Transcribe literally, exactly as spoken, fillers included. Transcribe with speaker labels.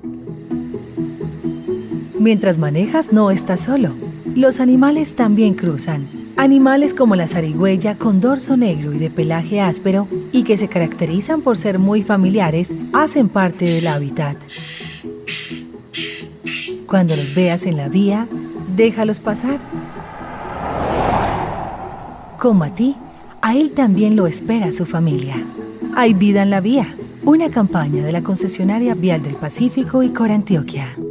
Speaker 1: Mientras manejas no estás solo. Los animales también cruzan. Animales como la zarigüeya con dorso negro y de pelaje áspero y que se caracterizan por ser muy familiares, hacen parte del hábitat. Cuando los veas en la vía, déjalos pasar. Como a ti, a él también lo espera su familia. Hay vida en la vía, una campaña de la concesionaria Vial del Pacífico y Corantioquia.